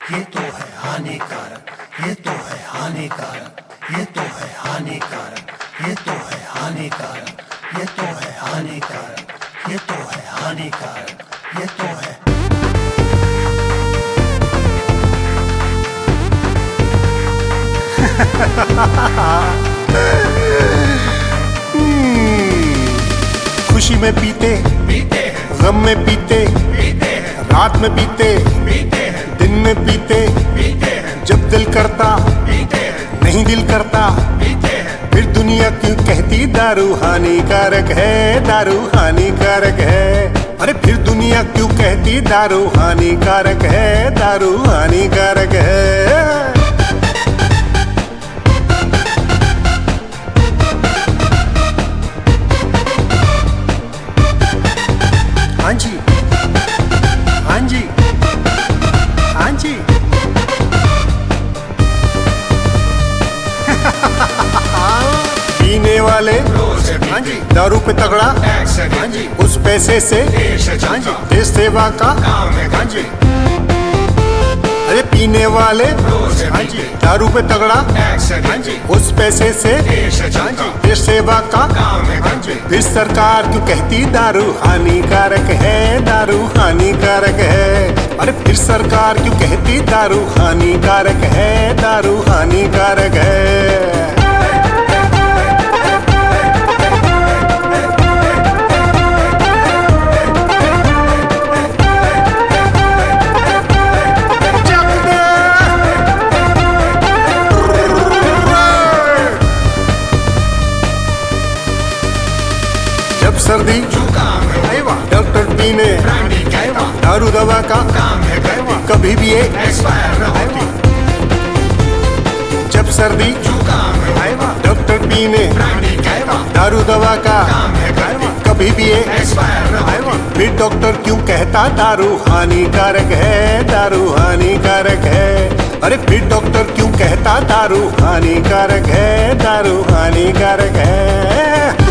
ये तो है हानिकारक, ये तो है हानिकारक, ये तो है हानिकारक, ये तो है हानिकारक, ये तो है हानिकारक, ये तो है हानिकारक, ये तो है। खुशी में पीते पीते हैं, गम में पीते पीते हैं, रात में पीते पीते हैं, दिन में पीते पीते हैं, जब दिल करता पीते हैं, नहीं दिल करता पीते हैं। फिर दुनिया क्यों कहती दारू हानिकारक है, दारू हानिकारक है। अरे फिर दुनिया क्यों कहती दारू हानिकारक है, दारू हानिकारक है। हाँ जी, हाँ जी, हाँ जी। पीने वाले हाँ जी दारू पे तगड़ा, हाँ जी उस पैसे से हाँ जी देश सेवा का हाँ जी। अरे पीने वाले हाँ जी दारू पे तगड़ा, हाँ जी उस पैसे से हाँ जी देश सेवा का हाँ जी। फिर सरकार क्यों कहती दारू हानिकारक है, दारू हानिकारक है। अरे फिर सरकार क्यों कहती दारू हानिकारक है, दारू हानिकारक है। जब सर्दी डॉक्टर पीने दारू दवा का कभी भी एक जब सर्दी डॉक्टर पीने दारू दवा का कभी भी एक फिर डॉक्टर क्यों कहता दारू हानिकारक है, दारू हानिकारक है। अरे फिर डॉक्टर क्यों कहता दारू हानिकारक है, दारू हानिकारक है।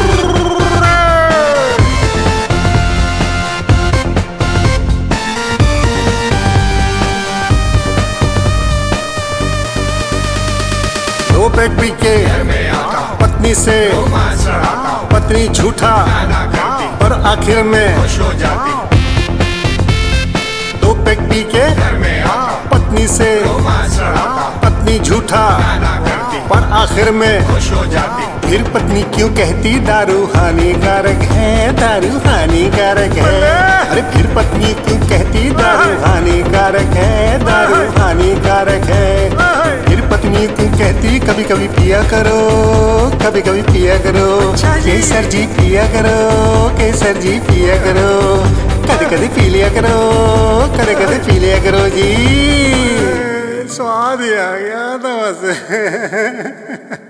दो पैक पी के पत्नी से पत्नी झूठा और आखिर में दो पैक पी के पत्नी से पत्नी झूठा पर आखिर में फिर पत्नी क्यों कहती दारू हानिकारक है, दारू हानिकारक है। अरे फिर पत्नी क्यों कहती दारू हानिकारक है, दारू हानिकारक है। फिर पत्नी क्यों कहती कभी कभी पिया करो, कभी कभी पिया करो केसर जी पिया करो, केसर जी पिया करो कभी कभी पी लिया करो, कभी कभी पी लिया करो जी। स्वाद ही आ गया था बस।